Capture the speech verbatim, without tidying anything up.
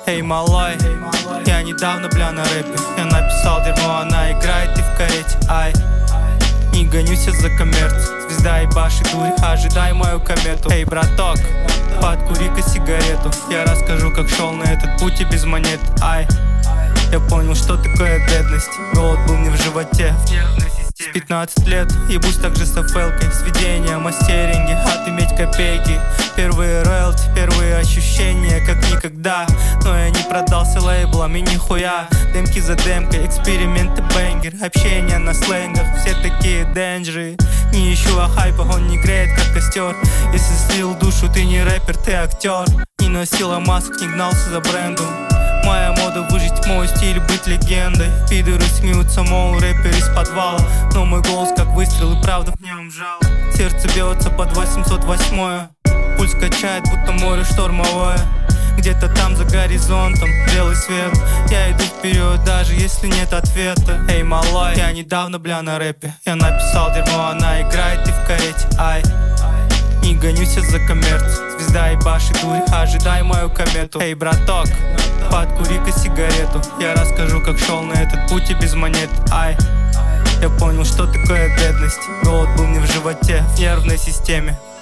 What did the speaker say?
Эй, малой, я недавно, бля, на рэпе. Я написал дерьмо, она играет и в карете. Ай, не гонюсь за коммерцией. Звезда ебашит дурь, ожидай мою комету. Эй, браток, подкури-ка сигарету. Я расскажу, как шел на этот путь и без монет. Ай, я понял, что такое бедность. Голод был мне в животе. С пятнадцати лет ебусь также с эф эл-кой. Сведения, мастеринги, отыметь копейки. Первые роялти, первые ощущения, как никогда. Но я не продался лейблом и нихуя. Демки за демкой, эксперименты, бэнгер. Общение на сленгах, все такие денджи. Не ищу, а хайпа он не греет, как костер. Если слил душу, ты не рэпер, ты актер. Не носила масок, не гнался за брендом. Моя мода выжить мой стиль, быть легендой. Пидоры смеются, мол, рэпер из подвала. Но мой голос как выстрел и правда в нем жало. Сердце бьется под восемьсот восьмое. Пульс качает, будто море штормовое. Где-то там за горизонтом белый свет. Я иду вперед, даже если нет ответа. Эй, малой, я недавно, бля, на рэпе. Я написал дерьмо, она играет и в карете. Ай, не гонюсь за коммерцией. Звезда ебашит дурь, ожидай мою комету. Эй, браток, подкури-ка сигарету. Я расскажу, как шел на этот путь и без монет. Ай, я понял, что такое бедность. Голод был мне в животе, в нервной системе.